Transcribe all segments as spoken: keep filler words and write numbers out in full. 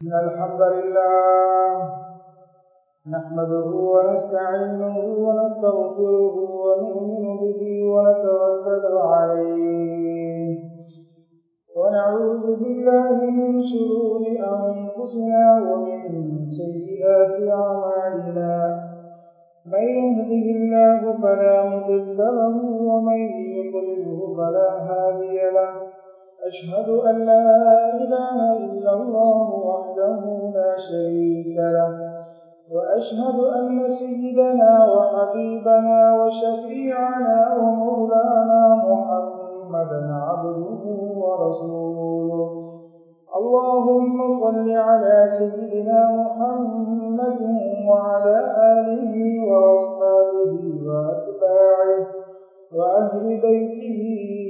إن الحمد لله نحمده ونستعينه ونستغفره ونؤمن به ونتوكل عليه ونعوذ بالله من شرور أنفسنا ومن سيئات أعمالنا من يهده الله فلا مضل له ومن يضلله فلا هادي له أشهد أن لا إله إلا الله وحده لا شريك له وأشهد أن سيدنا وحبيبنا وشفيعنا ومولانا محمدا عبده ورسوله اللهم صل على سيدنا محمد وعلى آله وأصحابه وأتباعه وأهل بيته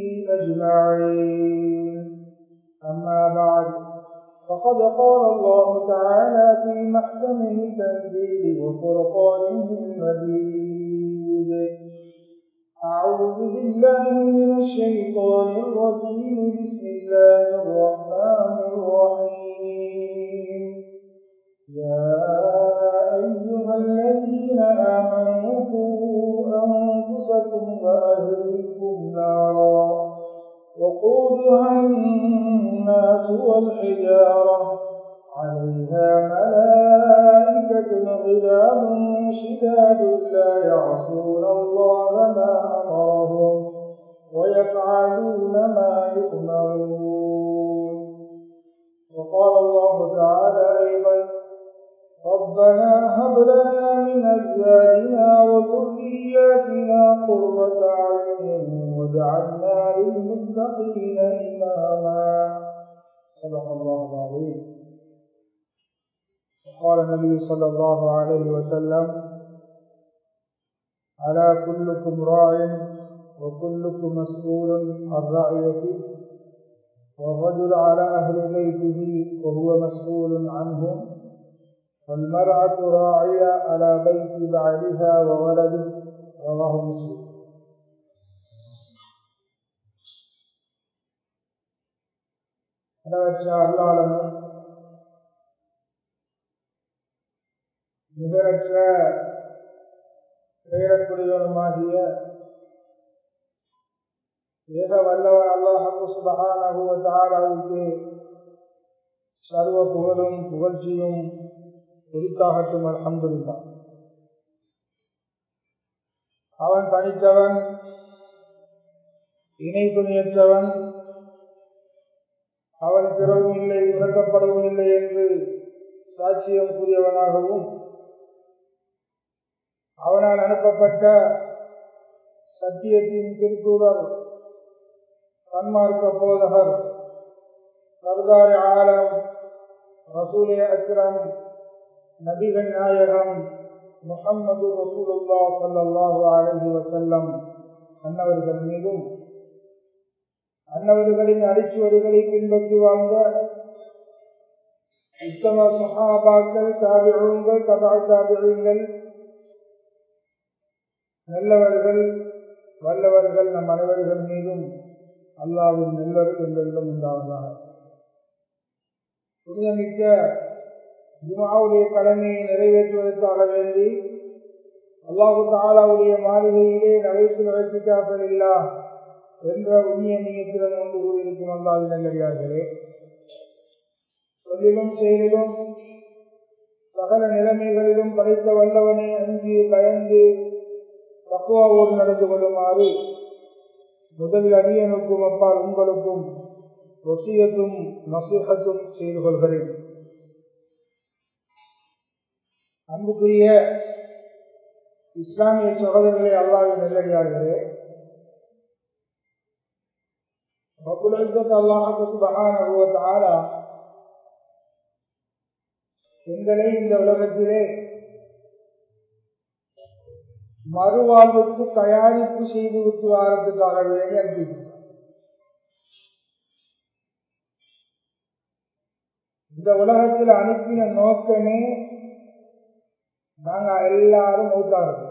أجمعين أما بعد فقد قال الله تعالى في محكمه التنزيل وفرقانه المجيد أعوذ بالله من الشيطان الرجيم بسم الله الرحمن الرحيم يا أيها الذين آمنوا قوا أنفسكم وأهليكم نارا وقودها الناس والحجارة عليها ملائكة غلاظ شداد لا يعصون الله ما أمرهم ويفعلون ما يؤمرون وقال الله تعالى أيضا ربنا هب لنا من أزواجنا وذرياتنا قرة أعين واجعلنا للمتقين إماما صدق الله العظيم. قال النبي صلى الله عليه وسلم ألا كلكم راع وكلكم مسؤول عن رعيته والرجل على أهل بيته وهو مسؤول عنهم والمرأة راعية على بيت بعلها وولده رواه مسلم. அல்லாஹ்வும் நிகரற்ற பெயரக்குரியவனுமாகிய ஏக வல்லவன் அல்லாஹ் சுப்ஹானஹு வ தஆலாவுக்கு சர்வ புகழும் புகழ்ச்சியும் உரித்தாகட்டும். அல்ஹம்துலில்லாஹ். அவன் தனித்தவன், இணை துணையற்றவன், அவன் பிறவும் இல்லை இறக்கப்படவும் இல்லை என்று சாட்சியம் கூறியவனாகவும் அவனால் அனுப்பப்பட்ட சத்தியத்தின் திருத்தூதர் சன்மார்க்க போதகர் சர்தார் ஆலம் ரசூலே அக்ரம் நபிகள் நாயகம் முஹம்மது ரசூலுல்லாஹ் ஸல்லல்லாஹு அலைஹி வஸல்லம் அன்னவர்கள் மீதும் அன்னவர்களின் அடிச்சுவடுகளை பின்பற்றி வாழ்ந்த உத்தம சஹாபாக்கள், தாபிஊன்கள், தபா தாபிஊன்கள், நல்லவர்கள் வல்லவர்கள் நம் அனைவர்கள் மீதும் அல்லாஹ்வின் நல்லவர் எங்களிடம் உண்டாவதாக. புனிதமிக்க ஜும்ஆவுடைய கடமையை நிறைவேற்றுவதற்காக வேண்டி அல்லாஹு தஆலாவுடைய மாளிகையிலே நவைத்துல் இஅ்திகாஃப் லில்லாஹ் என்ற உண்மைய நியத்துடன் கொண்டு கூறியிருக்கும் அல்லாஹ்வின் நல்லடியார்களே, சொல்லிலும் செயலிலும் சகல நிலைமைகளிலும் படைத்த வல்லவனை அஞ்சி பயந்து தக்வாவோடு நடந்து கொள்ளுமாறு முதலில் அடியனுக்கும் அப்பால் உங்களுக்கும் வசியத்தும் நசீஹத்தும் செய்து கொள்கிறேன். அன்புக்குரிய இஸ்லாமிய சகோதரர்களே, அல்லாஹ்வின் நல்லடியார்களே, ரப்புல் இஸ்ஸத் அல்லாஹ் சுப்ஹானஹு வ தஆலா எங்களை இந்த உலகத்திலே மறுவாழ்வுக்கு தயாரிப்பு செய்து விட்டு வாரத்துக்காக வேண்டி அனுப்பியிருக்கிறார். இந்த உலகத்தில் அனுப்பின நோக்கமே நாங்க எல்லாரும் மௌத்தார்கள்.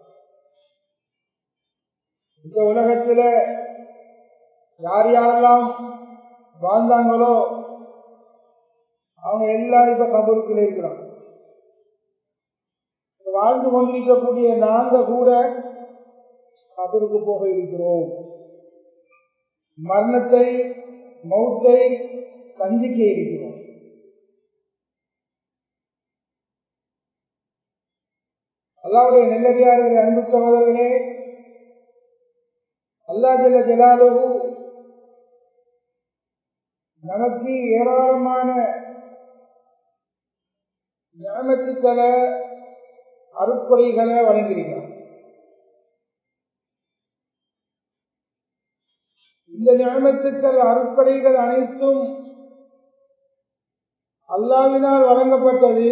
இந்த உலகத்தில யார் யாரெல்லாம் வாழ்ந்தாங்களோ அவங்க எல்லாரும் இப்ப கபருக்குள்ள இருக்கிறாங்க. வாழ்ந்து கொண்டிருக்கக்கூடிய நாங்க கூட கபருக்கு போக இருக்கிறோம். மரணத்தை மௌத்தை சந்திக்க இருக்கிறோம். அல்லாஹ்வுடைய நல்லடியார்களே, அன்பு சகோதரர்களே, அல்லாஹ் ஜல்ல ஜலாலுஹு நமக்கு ஏராளமான நிஅமத்துக்களை அருட்கொடைகளை வழங்கியிருக்கிறார். இந்த நிஅமத்துக்கள் அருட்கொடைகள் அனைத்தும் அல்லாஹ்வினால் வழங்கப்பட்டது.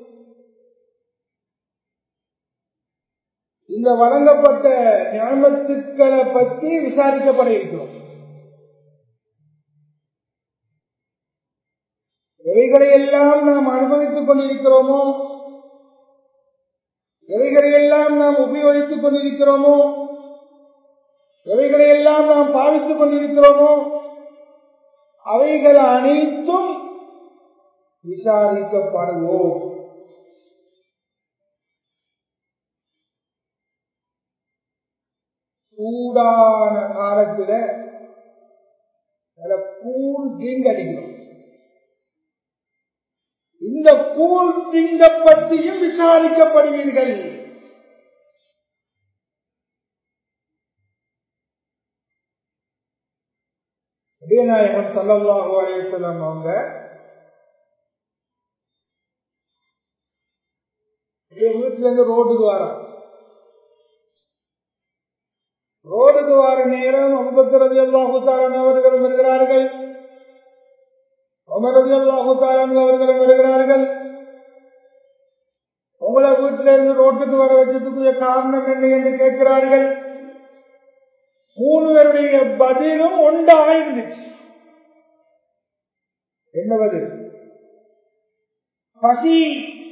இந்த வழங்கப்பட்ட நிஅமத்துக்களை பற்றி விசாரிக்கப்பட இருக்கிறோம். எவைகளை எல்லாம் நாம் அனுபவித்துக் கொண்டிருக்கிறோமோ, எவைகளை எல்லாம் நாம் உபயோகித்துக் கொண்டிருக்கிறோமோ, எவைகளை எல்லாம் நாம் பாவித்துக் கொண்டிருக்கிறோமோ, அவைகள் அனைத்தும் விசாரிக்கப்படுவோம். சூடான காலத்துல கூல் ட்ரிங்க் அடிக்கிறோம். இந்த கூல் ட்ரிங்க பற்றியும் விசாரிக்கப்படுவீர்கள். நபிநாயகம் ஸல்லல்லாஹு அலைஹி வஸல்லம் அவங்க வீட்டுல இருந்து ரோடுக்கு வராங்க. ரோடுக்கு வர நேரம் அபூபக்கர் ரலியல்லாஹு தஆலா அவர்களும் இருக்கிறார்கள், உமர் ரலியல்லாஹு தஆலா அவர்களும் இருக்கிறார்கள். உங்களை வீட்டில இருந்து ரோட்டுக்கு வர வச்சதுக்குரிய காரணம் என்ன என்று கேட்கிறார்கள். மூணு பேருடைய பதிலும் ஒன்றாக இருந்துச்சு. என்ன பதில்? பசி,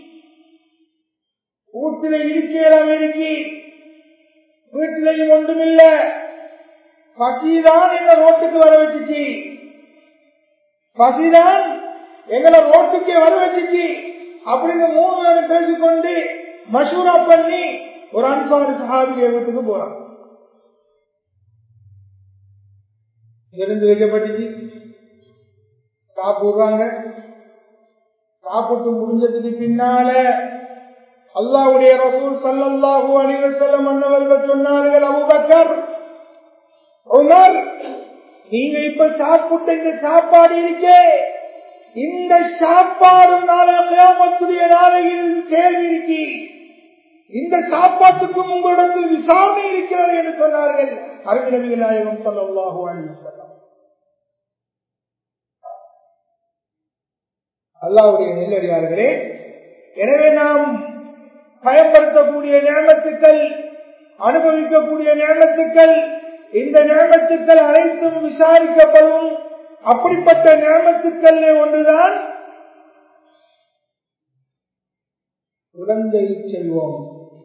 வீட்டில இருக்கலாம் இருக்கி, வீட்டிலையும் ஒன்றுமில்ல, பசிதான் என்ன ரோட்டுக்கு வர வச்சுச்சு, பசிதான் எங்களை ரோட்டுக்கே வர வச்சுச்சு அப்படின்னு மூணு பேரும் பேசிக்கொண்டு மஷூரா பண்ணி ஒரு அன்சாரி சஹாபிய வீட்டுக்கு போறாங்க. இருந்து வைக்கப்பட்டுச்சு, சாப்பிடுறாங்க. சாப்பிட்டு முடிஞ்சதுக்கு பின்னால அல்லாஹ்வுடைய ரசூல் ஸல்லல்லாஹு அலைஹி வஸல்லம் அன்னவர்கள் சொன்னார்கள், அபூபக்கர், உமர், நீங்க இப்ப சாப்பிட்ட இந்த சாப்பாடு இருக்கே, இந்த சாப்பாடு நாளை கியாமத்துடைய நாளையில் கேள்வி இருக்கு, இந்த சாப்பாட்டுக்கும் உங்களிடத்தில் விசாரணை இருக்கிறது என்று சொன்னார்கள் அருமை நபிகள் நாயகம் ஸல்லல்லாஹு அலைஹி வஸல்லம். அல்லாஹ்வுடைய நல்லடியார்களே, எனவே நாம் பயன்படுத்தக்கூடிய நிஅமத்துக்கள், அனுபவிக்கக்கூடிய நிஅமத்துக்கள், இந்த நிஅமத்துக்கள் அனைத்தும் விசாரிக்கப்படும். அப்படிப்பட்ட நிஅமத்துக்கள் ஒன்றுதான் குழந்தை செல்வம்,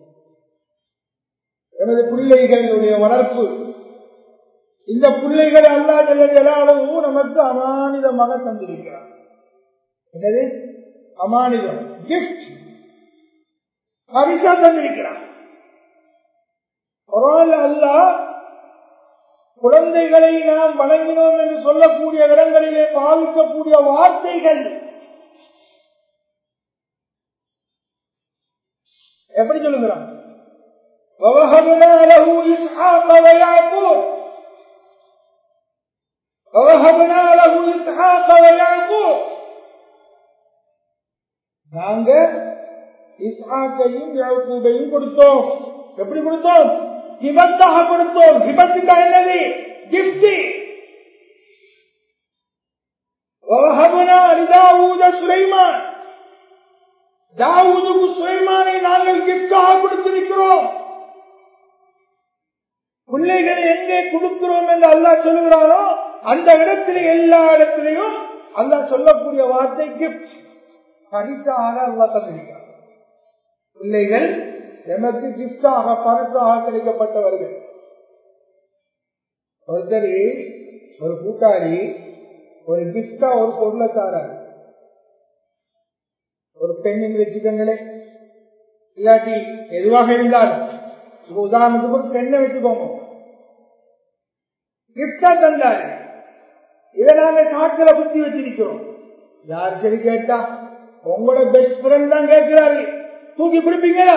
எனது பிள்ளைகளுடைய வளர்ப்பு. இந்த பிள்ளைகள் அல்லாஹ் ஜல்ல ஜலாலுஹு நமக்கு அமானிதமாக தந்திருக்கிறார். என்னது அமானிதம்? கிஃப்ட், பரிசா தந்திருக்கிறார். குர்ஆன்ல அல்லாஹ் குழந்தைகளை நாம் வணங்கினோம் என்று சொல்லக்கூடிய இடங்களிலே பாவிக்கக்கூடிய வார்த்தைகள் எப்படி சொல்லுகிறான்? وَوَهَبْنَا لَهُ إِسْحَاقَ وَيَعْقُوبَ وَوَهَبْنَا لَهُ إِسْحَاقَ وَيَعْقُوبَ நாங்க இஸ்ஹாக்கையும் யாக்கூபையும் கொடுத்தோம். எப்படி கொடுத்தோம்? ஹிபத்தாக கொடுத்தோம். ஹிபத்துக்கு என்னது? கிஃப்ட். وَوَهَبْنَا لِدَاوُودَ سُلَيْمَانَ தாவூதுக்கு சுலைமானை நாங்கள் கிஃப்டாக கொடுத்திருக்கிறோம். பிள்ளைகளை எங்கே கொடுக்கிறோம் என்று அல்லாஹ் சொல்லுகிறாரோ அந்த இடத்துல எல்லா இடத்திலையும் அல்லாஹ் சொல்லக்கூடிய வார்த்தை கிஃப்ட், பரிசாக அல்லாஹ் தந்திருக்கிறார். பிள்ளைகள் எமக்கு கிஃப்டாக பரிசாக கிடைக்கப்பட்டவர்கள். ஒருத்தர் ஒரு கூட்டாளி ஒரு கிஃப்டா ஒரு பொருளை தாரார். ஒரு பெண்ணின் வச்சுக்கங்களே, இல்லாட்டி எதுவாக இருந்தாலும் இப்ப உதாரணத்துக்கு ஒரு பெண்ணை வச்சுக்கோங்க, கிஃப்டா தந்தாரு, இதை நாங்க காட்டுல குத்தி வச்சிருக்கிறோம். யார் சரி கேட்டா உங்களோட பெஸ்ட் ஃப்ரெண்ட் தான் கேட்கிறாரு, தூக்கி பிடிப்பீங்களா?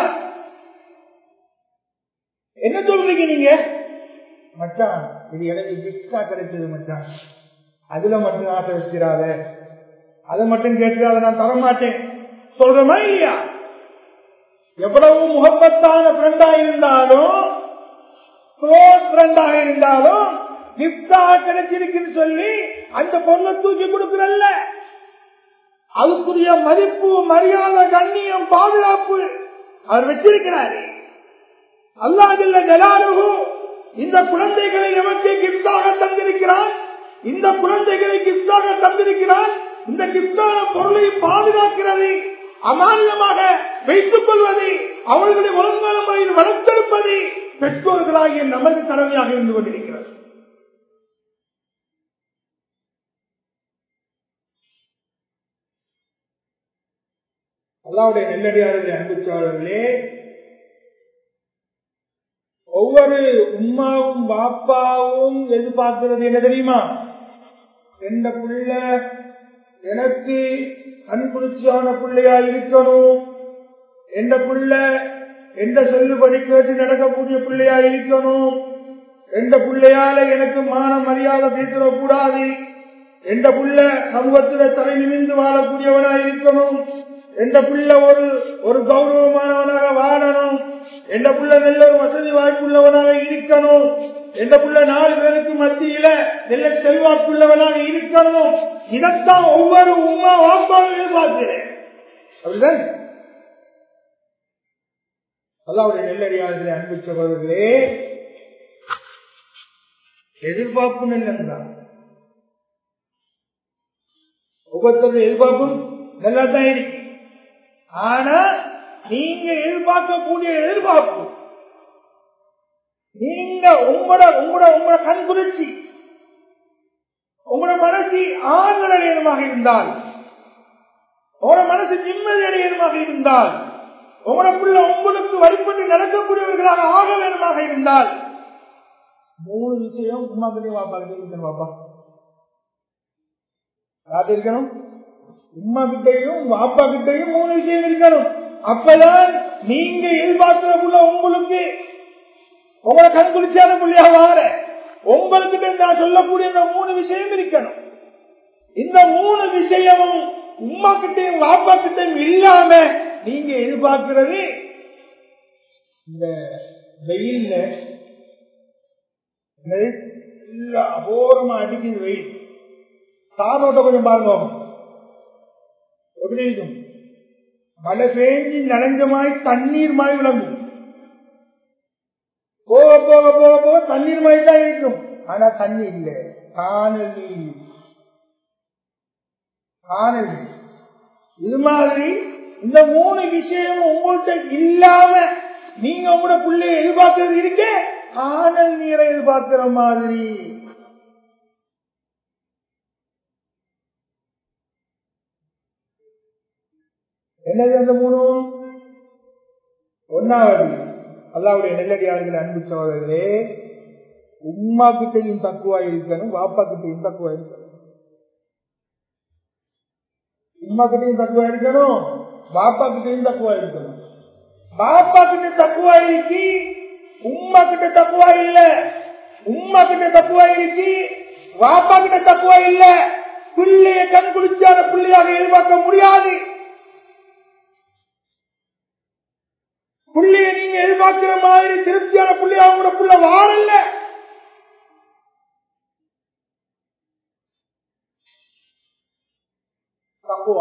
என்ன சொல்றீங்க நீங்க? மச்சான் இது எனக்கு கிஃப்டா கிடைச்சது மச்சான், அதுல மட்டும் ஆசை வச்சிடாத, அதை மட்டும் கேட்கிறாத, நான் தரமாட்டேன் சொல்றமா இல்லையா? எவ்வளவு முகப்பத்தான ஃப்ரெண்டா இருந்தாலும், க்ளோஸ் ஃப்ரெண்டாக இருந்தாலும் கிஃப்டா கிடைச்சிருக்குன்னு சொல்லி அந்த பொருளை தூக்கி கொடுக்கிறல்ல, அதுக்குரிய மதிப்பு, மரியாதை, கண்ணியம், பாதுகாப்பு அவர் வச்சிருக்கிறாரு. அல்லாஹ் ஜல்ல ஜலாலுஹு இந்த குழந்தைகளை நமக்கு கிஃப்டாக தந்திருக்கிறான். இந்த குழந்தைகளை கிஃப்டாக தந்திருக்கிறான். இந்த கிஃப்டான பொருளை பாதுகாக்கிறது, அமானியமாக வைத்துக் கொள்வது, அவர்களை ஒழுங்கான முறையில் வளர்த்தெடுப்பது பெற்றோர்களாகிய நமது கடமையாக இருந்து கொண்டிருக்கிறது. அல்லாஹ்வுடைய நெல்லடியார்களே, அன்புச்சோழர்களே, ஒவ்வொரு உம்மாவும் பாப்பாவும் எதிர்பார்க்கிறது என்ன தெரியுமா? எந்த புள்ள எனக்கு அன்புச்சியான பிள்ளையா இருக்கணும், எந்த புள்ள எந்த சொல்லுபடி கேட்டு நடக்கக்கூடிய பிள்ளையா இருக்கணும், எந்த பிள்ளையால எனக்கு மான மரியாதை பேசிடக்கூடாது, எந்த புள்ள சமூகத்தில தலை நிமிர்ந்து வாழக்கூடியவனா இருக்கணும், எந்த புள்ள ஒரு ஒரு கௌரவமானவனாக வாழணும், எந்த புள்ள நல்ல ஒரு வசதி வாய்ப்புள்ளவனாக இருக்கணும், எந்த புள்ள நாலு பேருக்கு மத்தியில நல்ல செல்வாக்குள்ளவனாக இருக்கணும். இதைத்தான் ஒவ்வொரு உமா வாப்பாவும் எதிர்பார்க்கிறேன். அப்படிதான் அல்லாஹ்வுடைய நெல்லடியார்களே, அன்பு சகோதரர்களே, எதிர்பார்ப்பு நல்லதுதான். ஒவ்வொருத்தருடைய எதிர்பார்ப்பும் நல்லா தான் இருக்கு. ஆனா நீங்க எதிர்பார்க்கக்கூடிய எதிர்பார்ப்பு, நீங்க உங்களோட உங்களோட உங்களோட கண் குளிர்ச்சி, உங்களோட மனசு ஆறுதல் அடையணுமாக இருந்தால், உங்களோட மனசு நிம்மதி அடையணுமாக இருந்தால், உங்களுக்குள்ள உங்களுக்கு வழிபட்டு நடக்கக்கூடியவர்களாக ஆக வேணுமாக இருந்தால், மூணு விஷயம் உமா கிட்டே வாப்பா கிட்டே இருக்கணும். வாப்பா யாரு இருக்கணும்? உமா கிட்டையும் வாப்பா கிட்டையும் மூணு விஷயம் இருக்கணும். அப்பதான் நீங்க எதிர்பார்க்கிறக்குள்ள உங்களுக்கு உங்களை கண் குளிச்சான புள்ளியாக வாங்க, உங்களுக்கு நான் சொல்லக்கூடிய இந்த மூணு விஷயம் இருக்கணும். இந்த மூணு விஷயமும் உமா கிட்டையும் வாப்பா கிட்டையும் இல்லாம நீங்க எதிர்பார்க்கிறது, இந்த வெயில்ல அபோரமா அடிக்குது வெயில், தாரோட்ட கொஞ்சம் பாருங்க எப்படி இருக்கும், மழை பெய்ஞ்சு நனைஞ்சமாய் தண்ணீர் மாய் விளங்கும், போக போக போக போக தண்ணீர் மாய் தான் இருக்கும். ஆனா தண்ணி இல்லை, காணல் நீர், காணல். இது மாதிரி இந்த மூணு விஷயம் உங்கள்கிட்ட இல்லாம நீங்க உங்களோட பிள்ளைய எதிர்பார்க்கிறது இருக்கே, காணல் நீரை எதிர்பார்க்கிற மாதிரி. என்னது அந்த மூணு? ஒன்னாவது, அல்லாஹ்வுடைய நெல்லடியார்களே, அன்பு சகோதரர்களே, உம்மா கிட்டையும் தக்குவா இருக்கணும், வாப்பா கிட்டையும் தக்குவா இருக்கணும். உம்மா கிட்டையும் தக்குவா இருக்கணும், பாப்பா கிட்டையும் தக்குவா இருக்கணும். பாப்பா கிட்ட தக்குவா இருக்கு, உம்மா கிட்ட தக்குவா இல்ல. உம்மா கிட்ட தக்குவா இருக்கு, வாப்பா கிட்ட தக்குவா இல்ல. பிள்ளைய கண் குளிச்சான பிள்ளையாக எதிர்பார்க்க முடியாது. பிள்ளைய நீங்க எதிர்பார்க்கிற மாதிரி திருப்தியான பிள்ளையா உங்களோட பிள்ளை வாழல. தக்குவா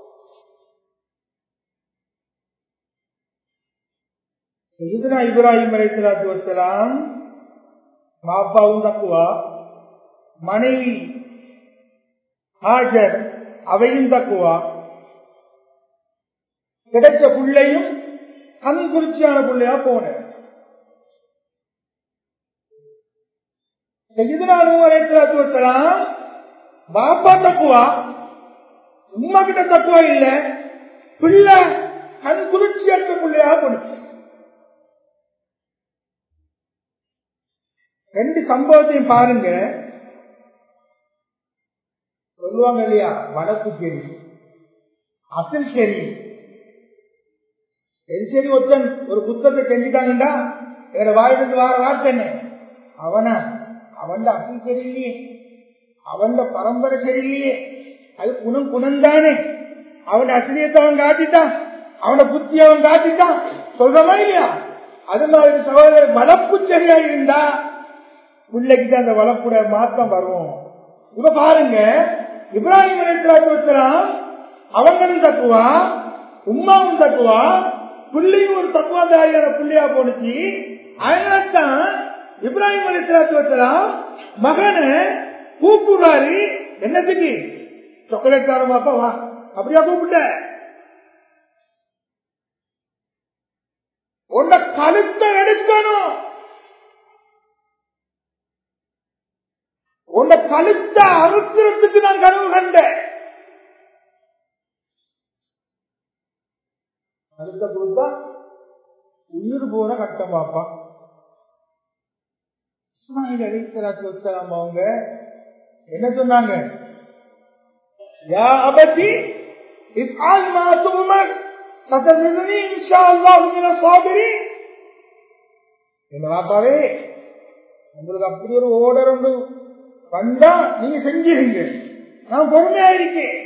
சையதுனா இப்ராஹிம் அலைஹிஸ்ஸலாத்து வஸ்ஸலாம் பாப்பாவும் தக்குவா, மனைவி ஹாஜர் அவையும் தக்குவா, கிடைச்ச பிள்ளையும் கண் குளிர்ச்சியான பிள்ளையா போன. சையதுனா நூஹ் அலைஹிஸ்ஸலாத்து வஸ்ஸலாம் பாப்பா தக்குவா, உம்மா கிட்ட தக்குவா இல்ல, பிள்ளை கண் குளிர்ச்சியற்ற பிள்ளையாக கொடுத்து ரெண்டு சம்பவத்தையும் பாருங்க. சொல்லுவாங்க இல்லையா, வடக்கு செடி அசல் செடி எது சரி ஒருத்தன் ஒரு புத்தகத்தை செஞ்சுட்டாங்கடா எங்க வாயிலிருந்து வார வார்த்தை என்ன, அவனா அவன் அசல் சரியில்லையே, அவன் பரம்பரை சரியில்லையே, அது குணம் குணம்தானே, அவன் அசிரியத்தை அவன் காட்டிட்டான், அவன புத்தி அவன் காட்டிட்டான் சொல்றமா இல்லையா? அது மாதிரி சகோதரர் வளர்ப்பு சரியா இருந்தா பிள்ளைக்கு அந்த வளர்ப்புடைய மாற்றம் வரும். இப்ப பாருங்க, இப்ராஹிம் அலைஹிஸ்ஸலாம் அவங்களும் தக்குவா, உம்மாவும் தக்குவா, பிள்ளையும் ஒரு தக்குவாதாரியான பிள்ளையா போனுச்சு. அதனால்தான் இப்ராஹிம் அலைஹிஸ்ஸலாம் மகனை கூப்பிடுறாரு. என்னத்துக்கு? சாக்லேட் காரமாப்பா வா, அப்படியா கூப்பிட்ட? உன்னை கழுத்தை எடுக்கணும், உன்னை கழுத்தை அறுக்கிறதுக்கு நான் கனவு கண்டேன். கழுத்தை கொடுத்தா உயிர் போன கட்டம் பாப்பா. இஸ்மாயில் அலைஹிஸ்ஸலாம் அவங்க என்ன சொன்னாங்க? யா அபதி இஃஅல் மா துமர் சதஜிதுனி இன்ஷாஅல்லாஹ் மினஸ் ஸாபிரீன். என்ன பாப்பாவே, உங்களுக்கு அப்படி ஒரு ஓர்டர் உண்டு வந்தா நீங்க செஞ்சிருங்க, நான் பொறுமையா இருக்கேன்.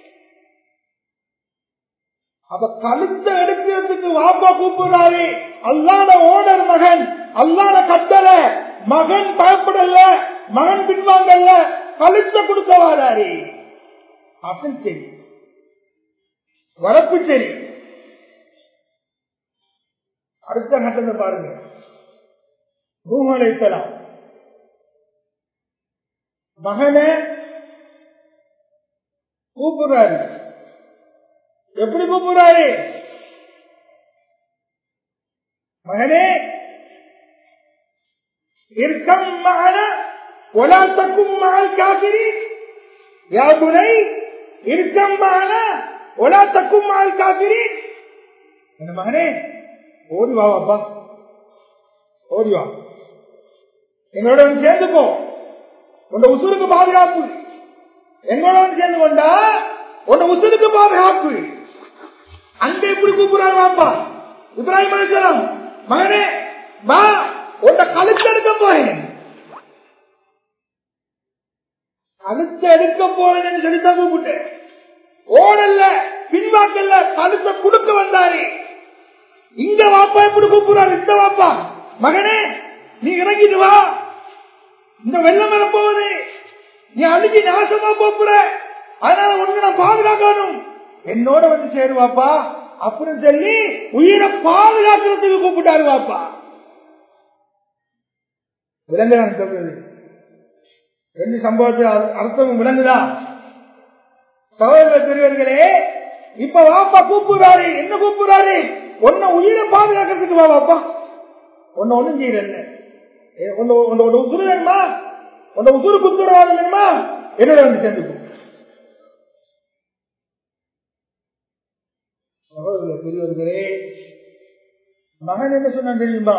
அப்ப கழுத்தை எடுக்கிறதுக்கு வாப்பா கூப்பிடுறாரு. அல்லாத ஓடர் மகன், அல்லாத கட்டளை, மகன் பயப்படல, மகன் பின்வாங்கல்ல, கழுத்தை கொடுக்க வாராரு. அசல் சரி, வரப்பு சரி. அடுத்த கட்டத்தை பாருங்க. நூஹ் அலைஹிஸ்ஸலாம் மகனை கூப்பிடுறாரு. எப்படி கூப்பிடுறாரு? மகனே இர்கம் மஅனா வலா தகும் மஅல் காஃபிரீன். யா புனை இர்கம் மஅனா வலா தகும் மஅல் காஃபிரீன். என்ன மகனே, ஓடி வா அப்பா, ஓடி வா, என்னோட வந்து சேர்ந்து போ, உன்னை உசுருக்கு பாதுகாப்பு. என்னோட வந்து சேர்ந்து கொண்டா உன்னை உசுருக்கு பாதுகாப்பு. அங்க எப்படி கூப்பிடுறாரு வாப்பா இப்ராஹிம் அலைஹிஸ்ஸலாம், மகனே வா, உன்னை கழுத்தை எடுக்க போறேன், கழுத்தை எடுக்க போறேன்னு சொல்லித்தான் கூப்பிட்டேன். ஓடல்ல, பின்வாக்கல்ல, கழுத்தை கொடுக்க வந்தாரு. இங்க வாப்பா எப்படி கூப்பிடுறாரு? இந்த வாப்பா, மகனே நீ இறங்கிட்டு வா, இந்த வெள்ளம் வர போகுது, நீ அழுகி நாசமா போற, அதனால ஒண்ணு நான் பாதுகாக்கணும், என்னோட வந்து சேருவாப்பா அப்படின்னு சொல்லி உயிரை பாதுகாக்கிறதுக்கு கூப்பிட்டாரு வாப்பா. விளங்குதான் சொல்றது. ரெண்டு சம்பவத்தில் அர்த்தம் விளங்குதா? சகோதர பெரியவர்களே, இப்ப வாப்பா கூப்பிடுறாரு. என்ன கூப்பிடுறாரு? உன்னை உயிரை பாதுகாக்கிறதுக்கு வா வாப்பா, உன்னை ஒண்ணும் செய்யல, உன்னோட உசுறு வேணுமா, உன்னோட உசுறு குத்துறவாடு வேணுமா, என்னோட வந்து சேர்ந்து பெரியவர்களே. மகன் என்ன சொன்ன தெரியுமா?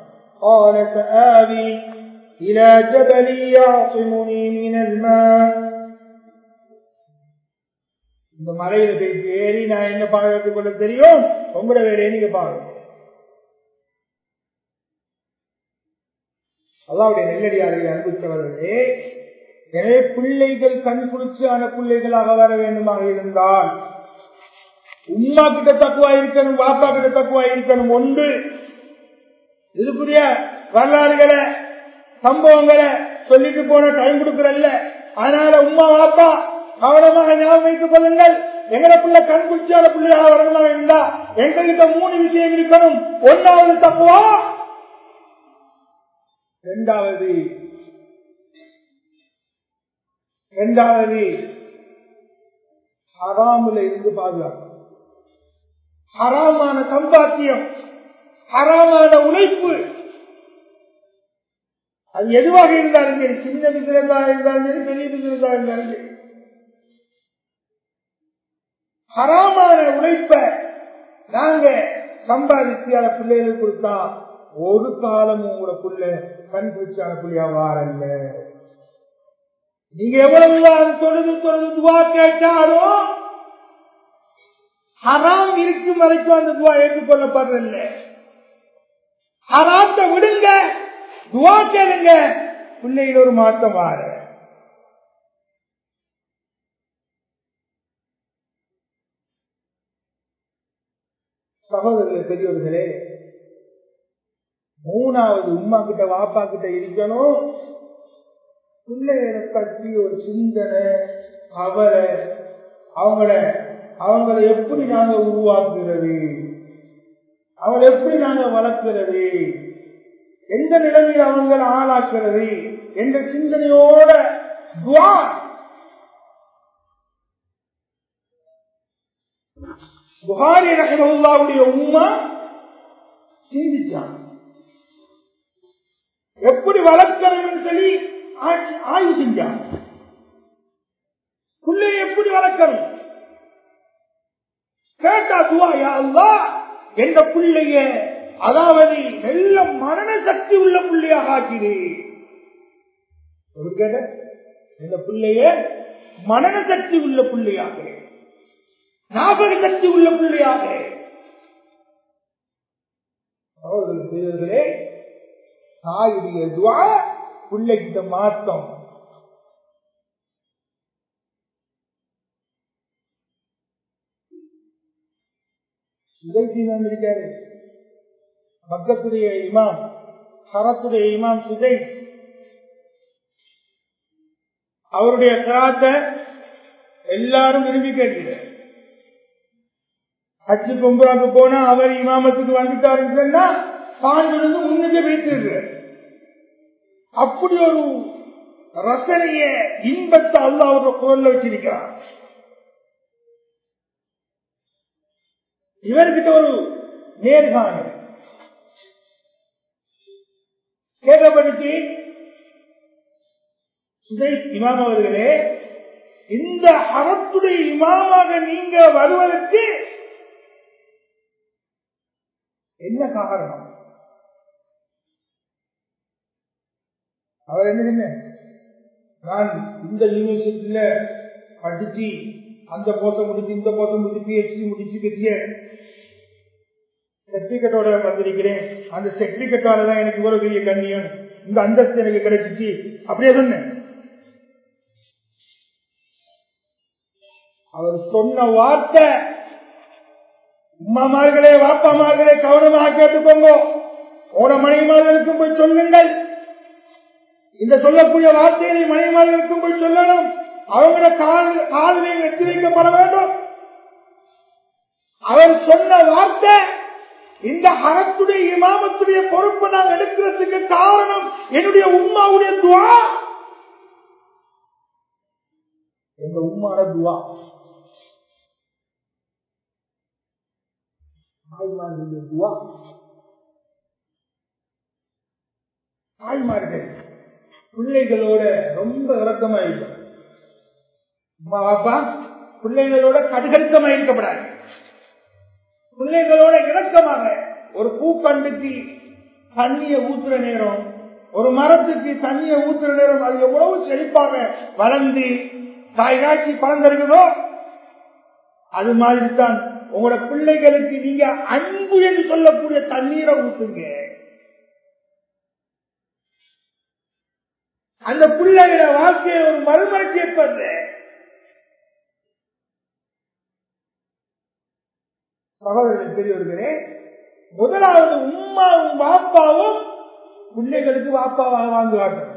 இந்த மலையில போயிட்டு ஏறி நான் என்ன பாதுகாத்துக் கொள்ள தெரியும், உங்களோட வேலையை நீங்க பாருங்க. அல்லாஹ்வுடைய நெல்லடியார்களை அனுபவித்தவர்களே, எனவே பிள்ளைகள் கண் குளிர்ச்சியான பிள்ளைகளாக வர வேண்டுமாக இருந்தால் உம்மா கிட்ட தக்குவா இருக்கணும், வாப்பா கிட்ட தக்குவா இருக்கணும். ஒன்று இதுக்குரிய வரலாறுகளை சம்பவங்களை சொல்லிட்டு போன டைம் கொடுக்கறல்ல, அதனால உம்மா வாப்பா கவனமாக ஞாபகம் வைத்துக் கொள்ளுங்கள். எங்களை பிள்ளை கண் குளிர்ச்சியான பிள்ளையாக வரணுமாக இருந்தா எங்ககிட்ட மூணு விஷயம் இருக்கணும். ஒன்னாவது தக்குவா, இரண்டாவது இரண்டாவது ஹராமுல இருந்து பாதுகாப்பு. ஹராமான சம்பாத்தியம், ஹராமான உழைப்பு, அது எதுவாக இருந்தாலும் சரி, சின்ன பிசினஸாக இருந்தாலும் சரி, பெரிய பிசினஸாக இருந்தாலும் சரி, ஹராமான உழைப்ப நாங்க சம்பாதிச்சு அதை பிள்ளைகளுக்கு கொடுத்தா ஒரு காலமும் உங்களோட புள்ள கண் பிடிச்சான புள்ளியா வாரல்ல. நீங்க எவ்வளவு தொழுது தொழுது துவா கேட்டாலும் ஹராம் இருக்கும் வரைக்கும் அந்த துவா ஏற்றுக்கொள்ளப்படுறதில்ல. ஹராத்தை விடுங்க, துவா கேளுங்க, பிள்ளைகள் ஒரு மாற்றம் வார. சகோதரர்களே, பெரியவர்களே, மூணாவது உம்மா கிட்ட வாப்பா கிட்ட இருக்கணும். பிள்ளைகளை பற்றி ஒரு சிந்தனை, அவரை அவங்கள அவங்களை எப்படி நாங்க உருவாக்குறது, அவங்களை எப்படி நாங்க வளர்க்கிறது, எந்த நிலைமையில் அவங்களை ஆளாக்குறது என்ற சிந்தனையோட துவா. புகாரி ரஹ்மத்துல்லாஹுடைய உம்மா சிந்திச்சாங்க, எப்படி வளர்க்கிறதுன்னு சொல்லி ஆய்வு செஞ்சாங்க. பிள்ளையை எப்படி வளர்க்கணும் கேட்டா துவா, யா அல்லாஹ் என்ற பிள்ளைய அதாவது நல்ல மரண சக்தி உள்ள பிள்ளையாக ஆக்கிடு. கேட்ட இந்த பிள்ளைய மரண சக்தி உள்ள பிள்ளையாக, ஞாபக சக்தி உள்ள பிள்ளையாக. அவர்களே, தாயுடைய துவா பிள்ளைகிட்ட மாற்றம். சுதைசினம் இருக்காரு, மக்கத்துடைய இமாம், ஹரத்துடைய இமாம் சுதை. அவருடைய கிராத்தை எல்லாரும் விரும்பி கேட்கிறார். ஹஜ்ஜு கும்ராவுக்கு போனா அவர் இமாமத்துக்கு வந்துட்டாருன்னு சொன்னா பாஞ்சு முன்னுக்கு வைத்திருக்கிறார். அப்படி ஒரு ரசனைய இன்பத்தை அல்லாஹ் அவருடைய குரல்ல வச்சிருக்கிறார். இவர்கிட்ட ஒரு நேர்காணல் கேட்கப்பட்டு, இமாம் அவர்களே, இந்த ஹரத்துடைய இமாமாக நீங்க வருவதற்கு என்ன காரணம்? அவர் என்ன, நான் இந்த யூனிவர்சிட்டியில படிச்சு அந்த போசம் முடிச்சு இந்த போசம் முடிச்சு பிஹெச்டி முடிச்சு பெரிய சர்டிபிகேட்டோட வந்திருக்கிறேன், அந்த சர்டிபிகேட்டால தான் எனக்கு இவ்வளவு பெரிய கண்ணியம், இந்த அந்தஸ்து எனக்கு கிடைச்சிச்சு அப்படியே சொன்னேன். அவர் சொன்ன வார்த்தை, உமாமார்களே வாப்பாமார்களே கவனமாக கேட்டுக்கோங்க, ஓட மனைவிமார்களுக்கும் போய் சொல்லுங்கள். இந்த சொல்லக்கூடிய வார்த்தைகளை மனைவிமார்களுக்கும் போய் சொல்லணும். அவங்கள காதலை வெற்றி வைக்கப்பட வேண்டும். அவர் சொன்ன வார்த்தை, இந்த ஹரத்துடைய இமாமத்துடைய பொறுப்பை நான் எடுக்கிறதுக்கு காரணம் என்னுடைய உம்மாவுடைய துவா. எங்க உம்மாட துவா, தாய்மார்களுடைய துவா. தாய்மார்கள் பிள்ளைகளோட ரொம்ப இறக்கமா இருக்கும். அம்மா அப்பா பிள்ளைகளோட கடுகடுக்கமா இருக்கப்படாது. பிள்ளைகளோட இறக்கமாக, ஒரு பூக்கண்டுக்கு தண்ணிய ஊத்துற நேரம், ஒரு மரத்துக்கு தண்ணிய ஊத்துற நேரம், அது எவ்வளவு செழிப்பாக வளர்ந்து காய் காய்ச்சி பழந்திருக்குதோ அது மாதிரி தான் உங்களோட பிள்ளைகளுக்கு நீங்க அன்பு என்று சொல்லக்கூடிய தண்ணீரை ஊத்துங்க. அந்த பிள்ளைகள வாழ்க்கையை ஒரு மறுமலர்ச்சி ஏற்படுற. சகோதரர்கள் பெரியவர்களே, முதலாவது உம்மாவும் வாப்பாவும் பிள்ளைகளுக்கு வாப்பாவாக வாழ்ந்து காட்டணும்.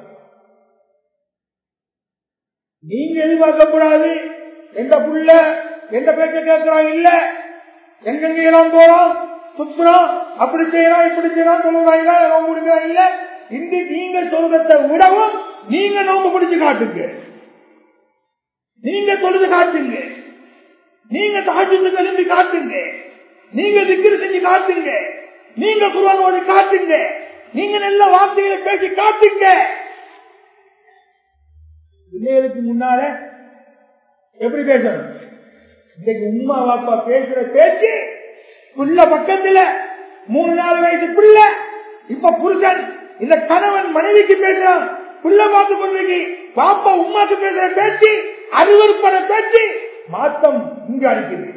நீங்க எதிர்பார்க்கக்கூடாது, எந்த புள்ள எந்த பேச்ச கேட்கிறான் இல்ல, எங்கெங்க எல்லாம் போறோம் சுத்துறோம், அப்படி செய்யறோம் இப்படி செய்யறோம் சொல்லுறாங்க, நோம்பு பிடிக்கிறான் இல்ல. இன்று நீங்க சொல்றதை விடவும் நீங்க நோம்பு பிடிச்சு காட்டுங்க, நீங்க தொழுது காட்டுங்க, நீங்க தஹஜ்ஜுத் எழுப்பி காட்டுங்க, நீங்க திக்ர் செஞ்சு காட்டுங்க, நீங்க குர்ஆன் ஓதி காட்டுங்க, நீங்க நல்ல வார்த்தைகளை பேசி காட்டுங்க. பிள்ளைகளுக்கு முன்னால எப்படி பேசணும்? இன்னைக்கு உம்மா வாப்பா பேசுற பேச்சு புள்ள பக்கத்துல மூணு நாலு வயசு புள்ள. இப்ப புருஷன் இந்த கணவன் மனைவிக்கு பேசுறான், புள்ள பார்த்து கொண்டு பாப்பா உமாக்கு பேசுற பேச்சு, அருவருப்பான பேச்சு, மாத்தம் இங்க அடிக்குது.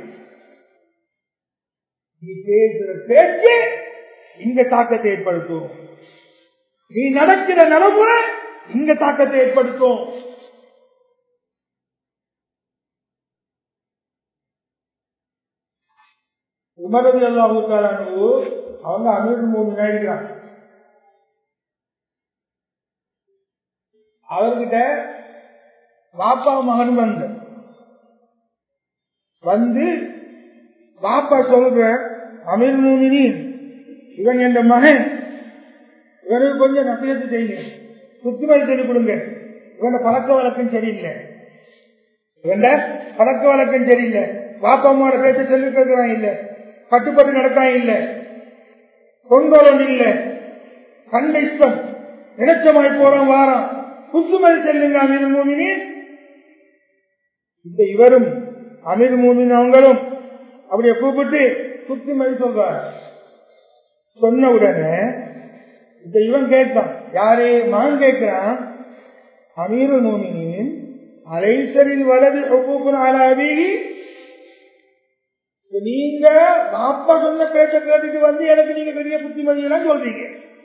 நீ பேசுற பேச்சு இங்க தாக்கத்தை ஏற்படுத்தும், நீ நடக்கிற நடைமுறை இங்க தாக்கத்தை ஏற்படுத்தும். உமரது எல்லாம் அவங்க அமீர் மூணு இருக்கிறாங்க. அவர்கிட்ட பாப்பா மகன் வந்து வந்து பாப்பா சொல்ற, அமீர் மூமினீன் இவன் என்ற மகன், இவனுக்கு கொஞ்சம் நசியத்து செய்யுங்க, சுத்திமதி சொல்லி கொடுங்க. இவன் பழக்க வழக்கம் சரியில்லை, இவன் பழக்க வழக்கம் சரியில்லை, பாப்பா அம்மாவோட பேச்ச சொல்லி கேட்கிறான் இல்லை, கட்டுப்பட்டு நடக்கான் இல்லை, கொண்டோலம் இல்லை, கண்ட இஷ்டம் நினைச்சமாய் போறான் வாரம், குத்துமதி செல்லுங்க அமீர் மூமினீன். இந்த இவரும் அமீர் மூமின் அவங்களும் அப்படியே கூப்பிட்டு குத்துமதி சொல்றார். சொன்ன உடனே இந்த இவன் கேட்கான், யாரே மகன் கேட்கிறான், அமீர் மூமினின் அலைசரில் வலது அலாபீகி, நீங்க பாப்பா சொன்ன பேச்ச கேட்டுட்டு வந்து எனக்கு நீங்க பெரிய புத்திமதி எல்லாம் சொல்றீங்க.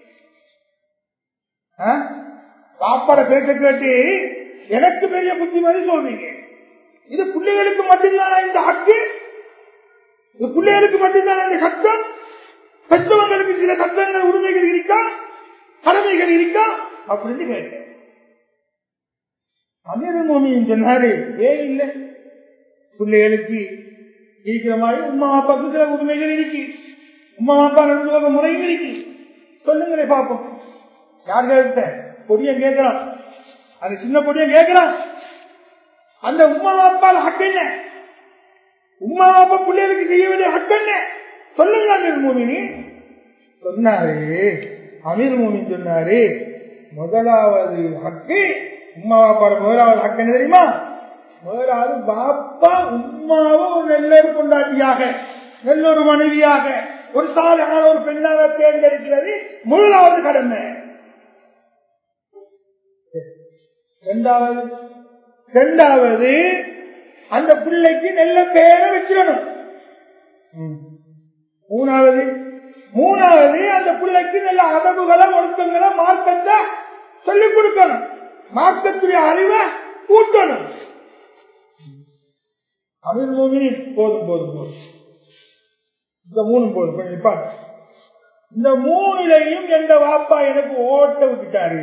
பாப்பாட பேச்ச கேட்டு எனக்கு பெரிய புத்திமதி சொல்றீங்க. இது பிள்ளைகளுக்கு மட்டும்தான இந்த ஹக்கு? இது பிள்ளைகளுக்கு மட்டும்தான இந்த சட்டம்? பெற்றவங்களுக்கு சில சட்டங்கள் உரிமைகள் இருக்கா, கடமைகள் இருக்கா அப்படின்னு கேட்டேன். அமீர் மூமின் சொன்னாரு, ஏ இல்ல, பிள்ளைகளுக்கு இருக்கிற மாதிரி உமா அப்பாவுக்கு சில உரிமைகள் இருக்கு, உமா அப்பா நடந்து போக முறையும் இருக்கு, சொல்லுங்களே பாப்போம். யார் கேட்ட பொடியன் கேட்கிறான், அந்த சின்ன பொடியன் கேட்கிறான், அந்த உமா அப்பால் ஹக்கு என்ன, உமா அப்பா பிள்ளைகளுக்கு செய்ய வேண்டிய ஹக்கு என்ன சொல்லுங்க அமீர் மூமின். சொன்னாரு அமீர் மூமின் சொன்னாரு, முதலாவது ஹக்கு உமா பாப்பாட முதலாவது ஹக்கு என்ன தெரியுமா? முதலாவது பாப்பா உமாவை ஒரு நல்லொரு கொண்டாட்டியாக, நல்லொரு மனைவியாக, ஒரு சாலையான ஒரு பெண்ணாக தேர்ந்தெடுக்கிறது முதலாவது கடமை. இரண்டாவது இரண்டாவது அந்த பிள்ளைக்கு நல்ல பெயரை வச்சிடணும். மூணாவது மூணாவது அந்த பிள்ளைக்கு நல்ல அதவுகளை ஒழுக்கங்களை மார்க்கத்தை சொல்லிக் கொடுக்கணும், மார்க்கத்துடைய அறிவை கூட்டணும். அமீர் மூமின் போதும் போதும் போதும் இந்த மூணு போதும் கொஞ்சம் நிப்பாட்டு. இந்த மூணுலையும் எந்த வாப்பா எனக்கு ஓட்ட விட்டுட்டாரு.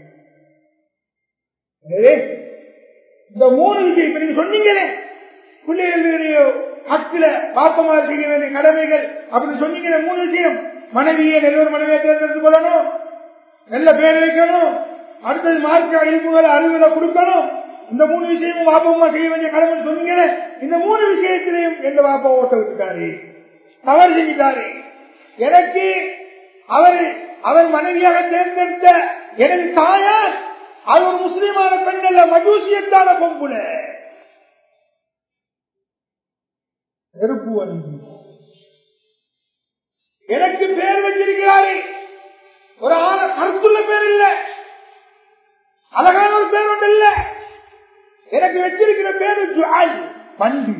இந்த மூணு விஷயம் இப்ப நீங்க சொன்னீங்களே, பிள்ளைகளுடைய ஹக்குல பாப்பமாறு செய்ய வேண்டிய கடமைகள் அப்படின்னு சொன்னீங்களே, மூணு விஷயம், மனைவியை நல்ல ஒரு மனைவியை தேர்ந்தெடுத்து கொள்ளணும், நல்ல பேர் வைக்கணும், அடுத்தது மார்க்க இழிப்புகளை அறிவுகளை கொடுக்கணும். இந்த மூணு விஷயமும் பாப்பமா செய்ய வேண்டிய கடமை சொன்னீங்களே, இந்த மூணு விஷயத்திலையும் எந்த பாப்பா ஓட்ட விட்டுட்டாரு, தவறு செஞ்சிட்டாரு. எனக்கு அவர் அவர் மனைவியாக தேர்ந்தெடுத்த எனது தாயார் அது ஒரு முஸ்லிமான பெண் அல்ல, மஜூசியத்தான பொம்புல நெருப்பு வந்து எனக்கு பேர் வச்சிருக்கிறாரு, ஒரு ஆன கருத்துள்ள பேர் இல்ல, அழகான ஒரு பேர் ஒன்று இல்ல, எனக்கு வச்சிருக்கிற பேரு ஜுஆல் பண்பு.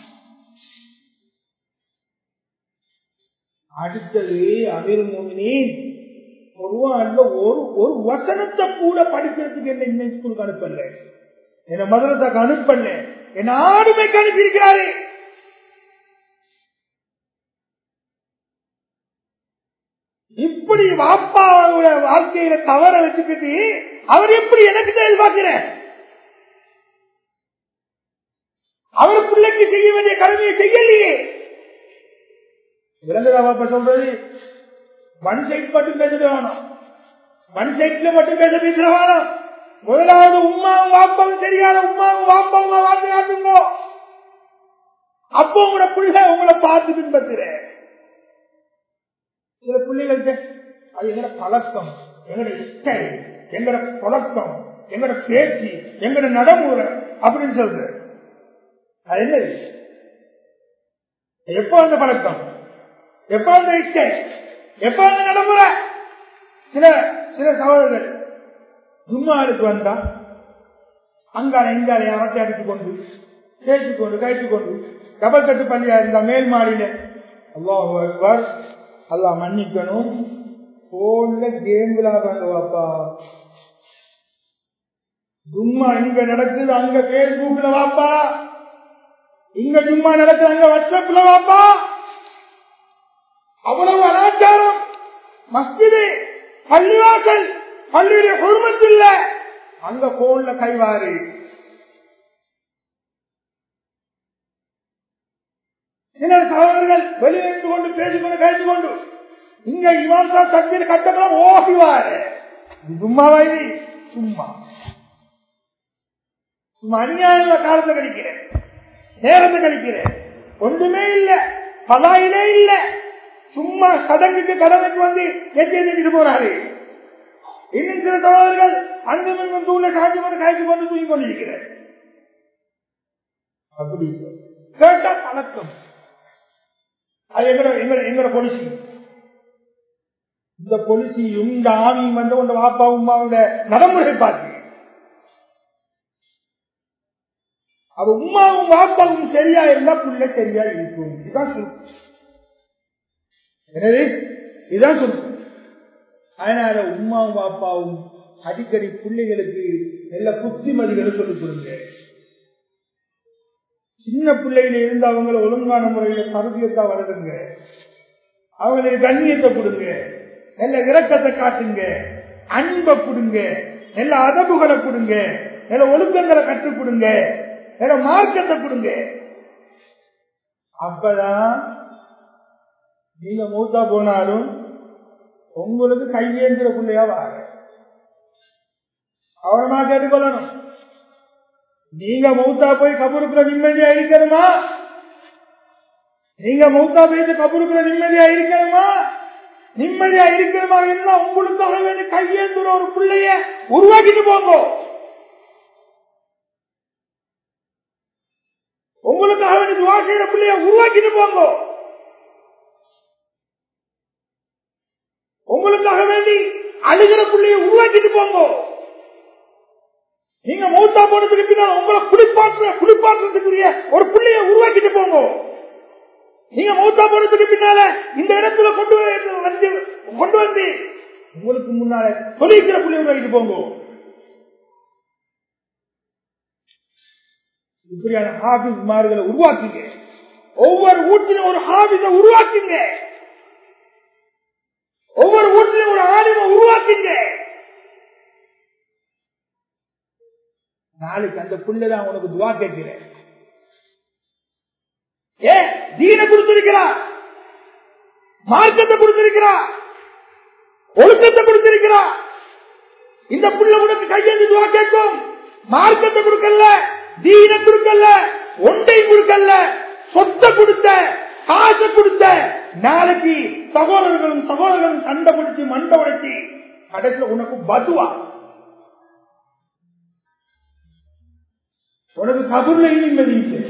அடுத்தது அமீர் மூமினீன் ஒரு ஒரு வசனத்தை கூட படிக்கிறதுக்கு என்ன இந்த ஸ்கூலுக்கு அனுப்பல, என்ன மதரசாக்கு அனுப்பல, என்ன ஆளுமைக்கு அனுப்பியிருக்கிறாரு. இப்படி வாப்பாவோட வாழ்க்கையில தவற வச்சுக்கிட்டு அவர் எப்படி எனக்கு செயல்பார்க்கிற, அவர் பிள்ளைக்கு செய்ய வேண்டிய கடமையை செய்யலையே. விளங்குதா வாப்பா சொல்றது? ஒன் சைட் மட்டும் பேசுற வேணும், ஒன் சைட்ல மட்டும் பேச பேசுற வேணும். முதலாவது உமாவும் வாப்பாவும் சரியான உமாவும் வாப்பாவும் வாழ்ந்து காட்டுங்க, அப்போ உங்களோட பிள்ளை உங்களை பார்த்து பின்பற்றுற. சில பிள்ளைகள்கிட்ட அது எங்கட பழக்கம், எங்கட இஷ்டம், எங்கட பழக்கம், எங்கட பேச்சு, எங்கட நடைமுறை அப்படின்னு சொல்ற. அது என்ன எப்போ அந்த பழக்கம்? எப்ப அந்த இஷ்டை, எப்ப அந்த நடைமுறை? சில சில சவால்கள் ஜும்மாவுக்கு வந்தா அங்கால எங்கால அரட்டை அடித்துக் கொண்டு பேசிக் கொண்டு கழித்துக் கொண்டு கபல் கட்டு பள்ளியா இருந்தா மேல் மாடியில அல்லாஹு அக்பர் அல்லாஹ் மன்னிக்கணும் போன்ல கேம் விளையாடுறாங்க வாப்பா. ஜும்மா இங்க நடக்குது அங்க பேஸ்புக்ல வாப்பா, இங்க ஜும்மா நடக்குது அங்க வாட்ஸ்அப்ல வாப்பா. அவ்வளவு அனாச்சாரம். மஸ்ஜிது பள்ளிவாசல் பள்ளியுடைய குடும்பத்தில் அங்க போன்ல கைவாறு. சில சகோதரர்கள் வெளியிட்டு கொண்டு பேசிக்கொண்டு கழித்து கொண்டு இங்க இமாம் சாப் தக்பீர் கட்டப்படம் ஓடிவாரு. சும்மாவா இது? சும்மா சும்மா அநியாய காலத்தை கழிக்கிறேன், நேரத்தை கழிக்கிறேன். ஒன்றுமே இல்ல, பலாயிலே இல்ல. சும்மா சடங்குக்கு கடமைக்கு வந்து எட்டு போறாரு. இன்னும் சில சகோதரர்கள் அங்கும் தூளை காய்ச்சி கொண்டு காய்ச்சி கொண்டு தூங்கி கொண்டிருக்கிறேன். அப்படி கேட்டா பழக்கம். அது எங்கட எங்கட பொலிசி. இந்த பொலிசியும் இந்த ஆவியும் வந்து உங்க வாப்பா உமாவோட நடைமுறை பார்த்து அது உமாவும் வாப்பாவும் சரியா இருந்தா புள்ள சரியா இருக்கும். இதுதான் சுருக்கம். எனவே இதுதான் சுருக்கம். அதனால உமாவும் வாப்பாவும் அடிக்கடி பிள்ளைகளுக்கு நல்ல புத்திமதிகளை சொல்லிக் கொடுங்க. சின்ன பிள்ளையில இருந்து அவங்களை ஒழுங்கான முறையில தருவியத்தா வளருங்க, அவங்களுக்கு கண்ணியத்தை கொடுங்க, நல்ல இரக்கத்தை காட்டுங்க, அன்பை கொடுங்க, நல்ல அதபுகளை கொடுங்க, நல்ல ஒழுக்கங்களை கற்றுக் கொடுங்க, நல்ல மார்க்கத்தை கொடுங்க. அப்பதான் நீங்க மூத்தா போனாலும் உங்களுக்கு கையேந்திர பிள்ளையா வாங்க. அவனமா கேட்டுக்கொள்ளணும். நீங்க மௌத்தா போய் கபருக்குள்ள நிம்மதியா இருக்கணுமா? நீங்க மௌத்தா போயிட்டு கபருக்குள்ள நிம்மதியா இருக்கணுமா? நிம்மதியா இருக்கணுமா இருந்தா உங்களுக்காக வேண்டிய கையேந்துற ஒரு பிள்ளைய உருவாக்கிட்டு போங்க. உங்களுக்காக வேண்டிய துவா செய்யற பிள்ளைய உருவாக்கிட்டு போங்க. உங்களுக்காக வேண்டி அழுகிற பிள்ளைய உருவாக்கிட்டு போங்க. நீங்க மௌத்தா போனதுக்கு பின்னால் உங்களை குளிப்பாற்ற குளிப்பாற்றத்துக்குரிய ஒரு பிள்ளைய உருவாக்கிட்டு போங்க. நீங்க மௌத்தா போனதுக்கு பின்னால இந்த இடத்துல கொண்டு வந்து கொண்டு வந்து உங்களுக்கு முன்னால தொழிற்கிற பிள்ளைய உருவாக்கிட்டு போங்க. இப்படியான ஹாபிஸ் மார்களை உருவாக்குங்க. ஒவ்வொரு வீட்டிலும் ஒரு ஹாபிஸை உருவாக்குங்க. ஒவ்வொரு வீட்டிலும் ஒரு ஆலிமை உருவாக்குங்க. நாளைக்கு அந்த பிள்ளைதான் உனக்கு துவா கேட்கிறேன். ஏ தீன கொடுத்திருக்கிறா, மார்க்கத்தை கொடுத்திருக்கிறா, ஒழுக்கத்தை கொடுத்திருக்கிறா. இந்த பிள்ளை உனக்கு கையெழுந்து துவா கேட்கும். மார்க்கத்தை கொடுக்கல, தீன கொடுக்கல, ஒன்றை கொடுக்கல, சொத்தை கொடுத்த, காசை கொடுத்த. நாளைக்கு சகோதரர்களும் சகோதரர்களும் சண்டை பிடிச்சி மண்டை உடைச்சி கடைசியில் உனக்கு பதுவா. உனக்கு கபூர்ல நிம்மதி இல்லை.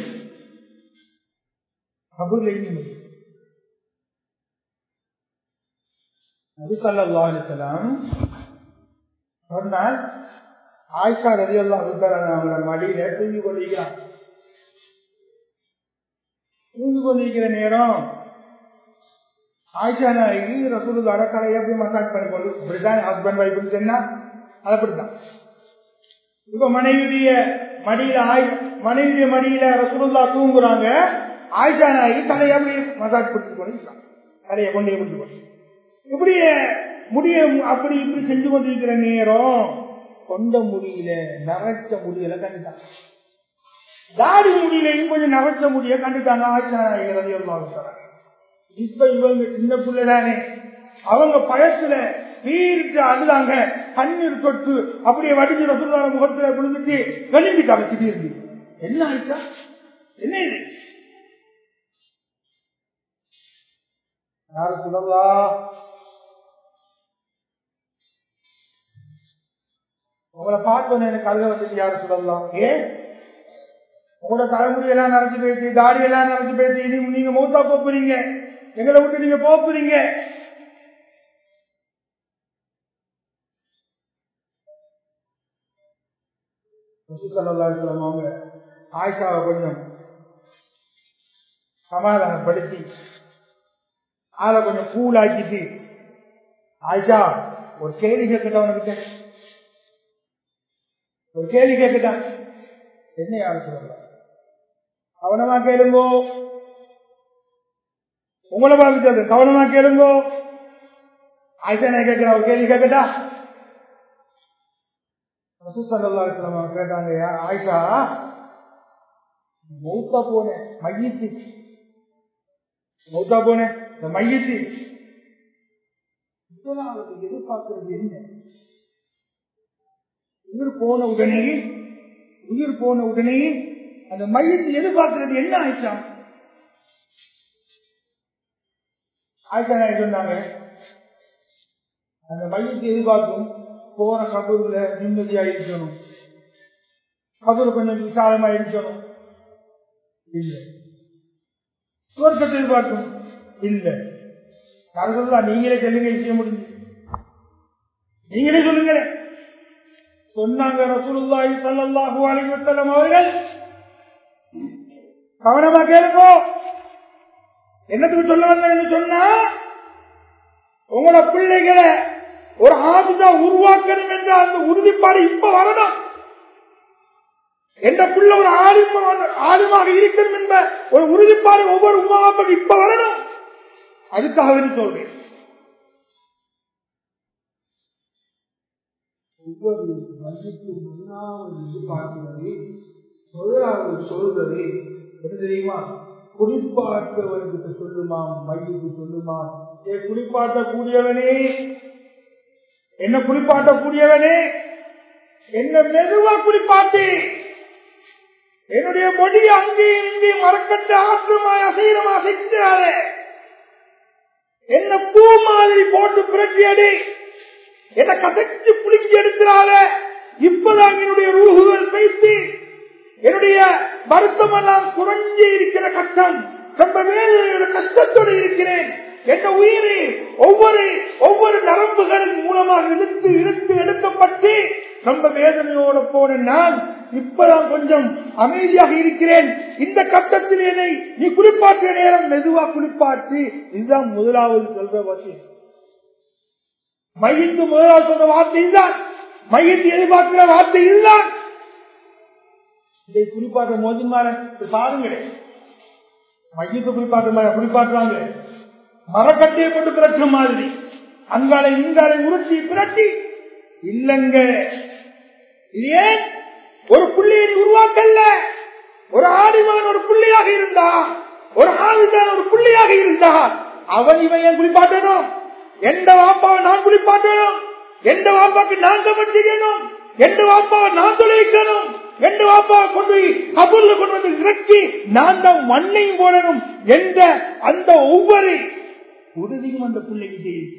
கபூர்ல நிம்மதி. நபி ஸல்லல்லாஹு அலைஹி வஸல்லம் சொன்னார், ஆயிஷா ரலியல்லாஹு தஆலா அவங்க மடியில தூங்கி கொண்டிருக்கிறார். தூங்கி கொண்டிருக்கிற நேரம் ஆயிஷா நாயகி ரசூலுல்லாஹி அலைஹி எப்படி மசாஜ் பண்ணி கொண்டு இப்படிதான் ஹஸ்பண்ட் வைஃப் சொன்னா அது அப்படித்தான். இப்ப மனைவியுடைய மடியில மனைவியுடைய மடியில ரசூலுல்லாஹ் தூங்குறாங்க. ஆயிஷா நாயகி தலையை அப்படி மசாஜ் பிடிச்சு கொண்டு தலையை கொண்டே பிடிச்சு கொண்டு இப்படியே முடிய அப்படி இப்படி செஞ்சு கொண்டிருக்கிற நேரம் கொண்ட முடியல நரைச்ச முடியல கண்டுட்டாங்க. தாடி முடியலையும் கொஞ்சம் நரைச்ச முடிய கண்டுட்டாங்க ஆயிஷா நாயகி ரலியல்லாஹு தஆலா. இப்ப இவங்க சின்ன பிள்ளைதானே, அவங்க பயத்துல வீட்டு அழுதாங்க, கண்ணீர் தொட்டு அப்படியே வடிஞ்சு ரசூலுல்லாஹ் முகத்துல விழுந்துட்டு வெளிம்பிட்டாங்க. திடீர்னு என்ன ஆயிடுச்சா, என்ன இது யாரு சொல்லலாம்? உங்களை பார்த்தோன்னு எனக்கு கழுத வந்துட்டு யாரு சொல்லலாம்? ஏன் உங்களோட தலைமுடி எல்லாம் நரைச்சு போயிட்டு, தாடி எல்லாம் நரைச்சு போயிட்டு, இனி நீங்க மௌத்தா போறீங்க, எங்களை விட்டு நீங்க போறீங்க. அவங்க ஆயிஷாவை கொஞ்சம் சமாதானப்படுத்தி ஆளை கொஞ்சம் கூலாக்கிட்டு, ஆயிஷா ஒரு கேள்வி கேட்கட்டா உனக்கிட்ட, ஒரு கேள்வி கேட்கட்டான். என்ன யாரு சொல்ல, கவனமா கேளுங்கோ, உங்களை பாதிச்சது கவனமா கேளுங்கோ. ஆயிஷா நான் கேட்கிறேன், ஒரு கேள்வி கேட்கட்டா. கேட்டாங்க, ஆயிஷா மௌத்தா போன மையத்து, மௌத்தா போன இந்த மையத்து எதிர்பார்க்கிறது என்ன? உயிர் போன உடனே உயிர் போன உடனே அந்த மையத்தை எதிர்பார்க்கிறது என்ன ஆயிஷா? ஆயிஷா சொன்னாங்க, அந்த மையத்தை எதிர்பார்க்கும் போன கபூர்ல நிம்மதியா இருக்கணும், கபூர் கொஞ்சம் விசாலமா இருக்கணும், இல்ல சுவர்க்கத்தை எதிர்பார்க்கும் இல்ல. சொல்லலாம், நீங்களே சொல்லுங்க, விஷயம் முடிஞ்சு நீங்களே சொல்லுங்களே. சொன்னாங்க ரசூலுல்லாஹி ஸல்லல்லாஹு அலைஹி வஸல்லம் அவர்கள், கவனமா கேளுங்க. என்னத்துக்கு சொல்ல வந்தேன்னு சொன்னா, உங்களோட பிள்ளைகளை ஒரு ஆபிதா உருவாக்கணும் என்ற அந்த உறுதிப்பாடு இப்ப வரணும். எந்த பிள்ளை ஒரு ஆலிமாக இருக்கணும் என்ற ஒரு உறுதிப்பாடு ஒவ்வொரு உமாவுக்கும் இப்ப வரணும். அதுக்காக சொல்றேன். ஒவ்வொரு மதிப்பு முன்னாவது பார்க்கிறது, முதலாவது சொல்றது என்ன தெரியுமா? குளிப்பாட்டவர்கிட்ட சொல்லுமா, மையத்துக்கு சொல்லுமா, ஏ குளிப்பாட்ட கூடியவனே, என்ன குளிப்பாட்ட கூடியவனே, என்ன மெதுவா குளிப்பாட்டு, என்னுடைய மொழி அங்கேயும் இங்கேயும் மறக்கட்டு ஆற்றமாய் அசைரமா அசைக்கிறாரே, என்ன பூ மாதிரி போட்டு புரட்சி அடி, என்ன கசைச்சு புளிச்சு எடுக்கிறார. இப்பதான் என்னுடைய ரூகுகள் வைத்து என்னுடைய வருத்தம் எல்லாம் குறைஞ்சி இருக்கிற கஷ்டம், ரொம்ப வேலையோட கஷ்டத்தோடு இருக்கிறேன். என்ற உயிரை ஒவ்வொரு ஒவ்வொரு நரம்புகளின் மூலமாக இழுத்து இழுத்து எடுக்கப்பட்டு ரொம்ப வேதனையோட போன நான் இப்பதான் கொஞ்சம் அமைதியாக இருக்கிறேன். இந்த கட்டத்தில் என்னை நீ குளிப்பாற்ற நேரம் மெதுவா குளிப்பாட்டு. இதுதான் முதலாவது சொல்ற விஷயம். மையத்து முதலாவது சொல்ற வார்த்தை இதுதான். மையத்தை எதிர்பார்க்கிற வார்த்தை இதுதான். இதை குளிப்பாற்ற மோதிமார பாருங்களே, மையத்தை குளிப்பாற்ற குளிப்பாற்றுவாங்க, மரக்கட்டையை போட்டு பிறக்க மாதிரி அங்காலை இங்காலை உருட்டி பிறட்டி இல்லங்க. இது ஏன் ஒரு புள்ளியை உருவாக்கல்ல? ஒரு ஆடிமான் ஒரு புள்ளியாக இருந்தா, ஒரு ஆவிதான் ஒரு புள்ளியாக இருந்தா, அவன் இவன் ஏன் குளிப்பாட்டணும்? எந்த வாப்பாவை நான் குளிப்பாட்டணும், எந்த வாப்பாக்கு நான் கவனம் செய்யணும், எந்த வாப்பாவை நான் தொலைக்கணும், எந்த வாப்பாவை கொண்டு கபூர்ல கொண்டு வந்து இறக்கி நான் தான் மண்ணையும் போடணும் என்ற அந்த ஒவ்வொரு உறுதியும் அந்த பிள்ளைக்கு செய்யும்.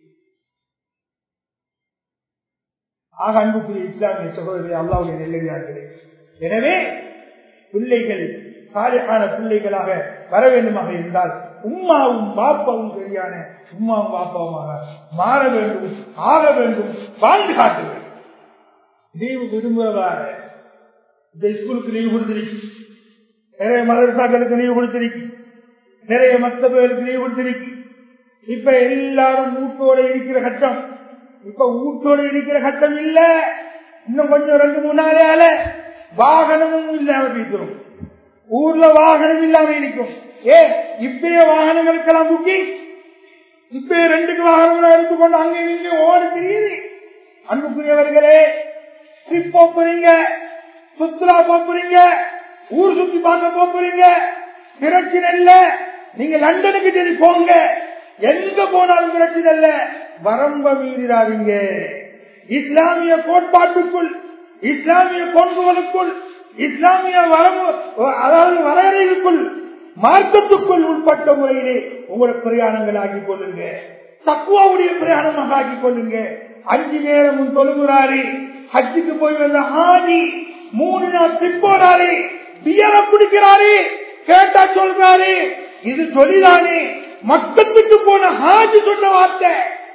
ஆக அன்புக்குரிய இஸ்லாமிய சகோதரர்களே, அல்லாஹ்வுடைய நல்லடியார்களே, எனவே பிள்ளைகள் சாலிஹான பிள்ளைகளாக வர வேண்டுமாக இருந்தால் உம்மாவும் பாப்பாவும் சரியான உம்மாவும் பாப்பாவுமாக மாற வேண்டும், ஆக வேண்டும், வாழ்ந்து காட்ட வேண்டும். லீவு விடுமுறையாக இந்த ஸ்கூலுக்கு லீவு கொடுத்திருக்கு, நிறைய மதரசாக்களுக்கு லீவு கொடுத்திருக்கு, நிறைய மக்தபுகளுக்கு லீவு கொடுத்திருக்கு. இப்ப எல்லாரும் வீட்டோட இருக்கிற கட்டம், இப்ப வீட்டோட இருக்கிற கட்டம் இல்ல, இன்னும் கொஞ்சம் ரெண்டு மூணு நாளையால வாகனமும் இல்லாம பேசுறோம். ஊர்ல வாகனம் இல்லாம இருக்கும். ஏ இப்பயே வாகனங்களுக்கெல்லாம் புக்கிங், இப்பயே ரெண்டுக்கு வாகனம் எடுத்துக்கொண்டு அங்கே இங்கே ஓடி தெரியுது. அன்புக்குரியவர்களே, ட்ரிப் போறீங்க, சுற்றுலா போறீங்க, ஊர் சுத்தி பார்க்க போறீங்க, பிரச்சனை இல்ல. நீங்க லண்டனுக்கு சரி போங்க, எங்க போனாலும் பிரச்சனை இல்ல. வரம்ப மீறிடாதீங்க. இஸ்லாமிய கோட்பாட்டுக்குள், இஸ்லாமிய கொள்கைகளுக்குள், இஸ்லாமிய வரம்பு அதாவது வரையறைக்குள், மார்க்கத்துக்குள் உட்பட்ட முறையிலே உங்களோட பிரயாணங்கள் ஆக்கிக் கொள்ளுங்க. தக்குவாவுடைய பிரயாணமாக ஆக்கிக் கொள்ளுங்க. அஞ்சு நேரமும் தொழுகிறாரு, ஹஜ்ஜுக்கு போய் வந்த ஹாஜி மூணு நாள் ட்ரிப் போறாரு, பியரை குடிக்கிறாரு, கேட்டா சொல்றாரு இது தொழிலானே, மக்கத்துக்கு போன ஹாஜி சொன்ன வார்த்தை.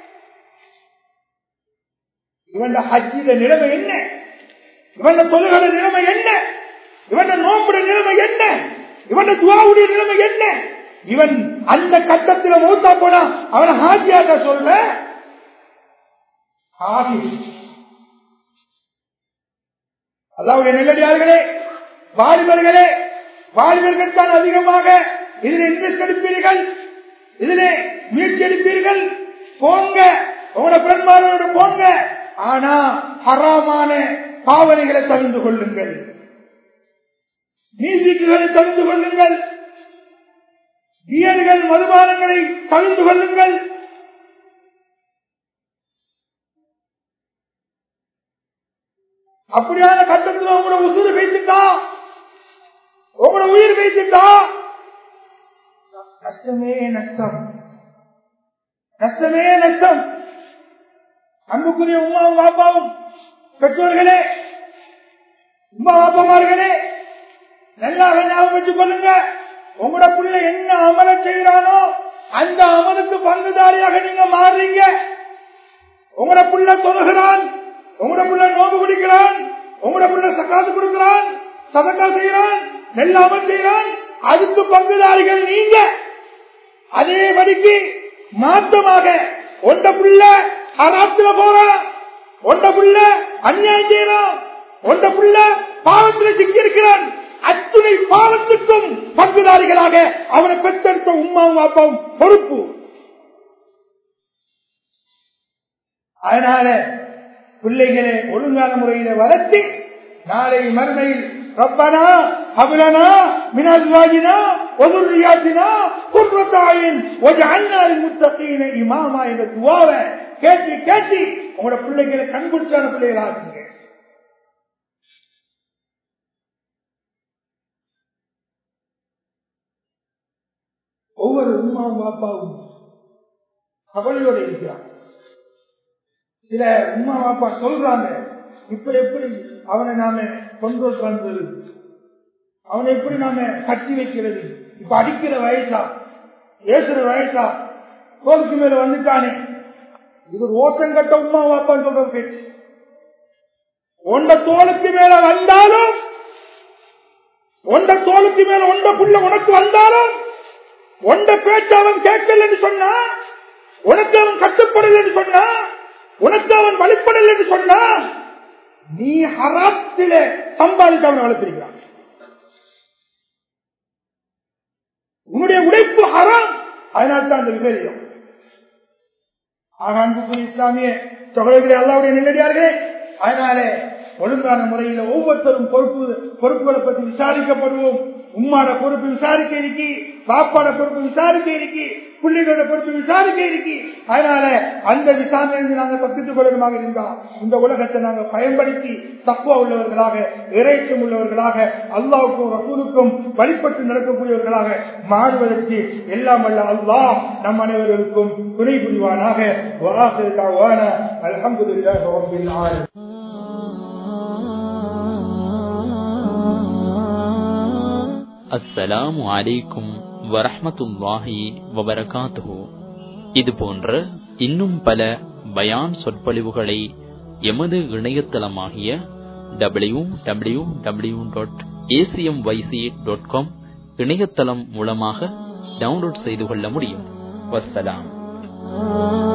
இவன் ஹஜ்ஜில நிலைமை என்ன, இவன் தொழுகிற நிலைமை என்ன, இவன் நோம்புற நிலைமை என்ன, இவன் துஆவுடைய நிலைமை என்ன? இவன் அந்த கட்டத்தில் மௌத்தா போனா அவன் ஹாஜியாக சொல்ல அல்லாஹ்வுடைய நல்லடியார்களே, வாலிபர்களே, வாலிபர்கள் தான் அதிகமாக இதில் இன்ட்ரெஸ்ட் எடுப்பீர்கள், இதிலே முயற்சி எடுப்பீர்கள். போங்க, உங்களோட பெண்மாரோடு போங்க. ஆனா ஹராமான பாவனைகளை தவிர்த்து கொள்ளுங்கள், நீதிகளை தவிர்த்து கொள்ளுங்கள், பியர்கள் மதுபானங்களை தவிர்த்து கொள்ளுங்கள். அப்படியான கட்டத்தில் உங்களோட உசுறு பேசிட்டா, உங்களோட உயிர் பேசிட்டா நஷ்டமே நஷ்டம், நஷ்டமே நஷ்டம். அன்புக்குரிய உமாவும் பாப்பாவும் பெற்றோர்களே, உமா பாப்பாமார்களே, நல்லா ஞாபகம் வச்சுக் கொள்ளுங்க. உங்களோட பிள்ளை என்ன அமல செய்யறானோ அந்த அமலுக்கு பங்குதாரியாக நீங்க மாறுறீங்க. உங்களோட பிள்ளை தொழுகிறான், உங்களோட பிள்ளை நோம்பு பிடிக்கிறான், உங்களோட பிள்ளை சக்காத்து கொடுக்கிறான், சதக்கா செய்யறான், நல்ல அமல் செய்யறான், அதுக்கு பங்குதாரிகள் நீங்க. அதே படிக்கு மாற்றமாக ஒன்ற பிள்ளை ஹராத்துல போறான், ஒன்ற பிள்ளை அநியாயம் செய்யறான், ஒன்ற பிள்ளை பாவத்தில் சிக்கியிருக்கிறான், அத்துணை பாவத்துக்கும் பங்குதாரிகளாக அவனை பெற்றெடுத்த உம்மாவும் அப்பாவும் பொறுப்பு. அதனால பிள்ளைகளை ஒழுங்கான முறையில வளர்த்தி நாளை மறுமையில் ரப்பனா ஹப்லனா மின் அஸ்வாஜினா வ ذُرِّيَّاتِنَا قُرَّةَ أَعْيُنٍ وَاجْعَلْنَا لِلْمُتَّقِينَ إِمَامًا என்ற துஆவை கேட்டு கேட்டு உங்களோட பிள்ளைகளை கண்குடிச்சான பிள்ளைகளாக்குங்க. ஒவ்வொரு உம்மாவும் பாப்பாவும் கவலையோடு இருக்கிறார். சில உம்மா பாப்பா சொல்றாங்க, இப்ப எப்படி அவனை நாம கண்ட்ரோல் பண்றது, அவனை எப்படி நாம கட்டி வைக்கிறது, இப்ப அடிக்கிற வயசா, ஏசுற வயசா, கோலுக்கு மேல வந்துட்டானே. இது ஓட்டம் கட்ட உம்மா பாப்பான்னு சொல்ற பேச்சு. ஒண்ட தோளுக்கு மேல வந்தாலும், ஒண்ட தோளுக்கு மேல ஒண்ட புள்ள உனக்கு வந்தாலும், ஒண்ட பேச்சு அவன் கேட்கலன்னு சொன்னா, உனக்கு அவன் கட்டுப்படல என்று சொன்னா, உனக்கு அவன் வழிபடல என்று சொன்னா, நீ ஹராத்தில சம்பாதித்து அவனை வளர்த்திருக்கிறான். உன்னுடைய உழைப்பு ஹராம். அதனால்தான் அந்த விபரீதம். ஆக இஸ்லாமிய சகோதரர்களே, அல்லாஹ்வுடைய நல்லடியார்களே, அதனால ஒழுங்கான முறையில ஒவ்வொருத்தரும் பொறுப்பு பொறுப்புகளை பற்றி விசாரிக்கப்படுவோம். உம்மாட பொறுப்பு விசாரிக்க இருக்கி, பாப்பாட பொறுப்பு விசாரிக்க இருக்கி, பிள்ளைகளோட பொறுப்பு விசாரிக்க இருக்கி. அதனால அந்த விசாரணையிலிருந்து நாங்கள் தப்பித்துக் கொள்ளமாக இருந்தால் இந்த உலகத்தை நாங்கள் பயன்படுத்தி தக்குவா உள்ளவர்களாக, இறைச்சம் உள்ளவர்களாக, அல்லாஹ்வுக்கும் ரசூலுக்கும் வழிபட்டு நடக்கக்கூடியவர்களாக மாறுவதற்கு எல்லாம் வல்ல அல்லாஹ் நம் அனைவருக்கும் துணை புரிவானாக. அல்ஹம்துலில்லாஹி ரப்பில் ஆலமீன். அஸ்ஸலாமு அலைக்கும் வரஹ்மத்துல்லாஹி வபரகாத்துஹு. இது போன்ற இன்னும் பல பயான் சொற்பொழிவுகளை எமது இணையதளமாகிய W W W dot ACMYC dot com இணையதளம் மூலமாக டவுன்லோட் செய்து கொள்ள முடியும். வஸ்ஸலாம்.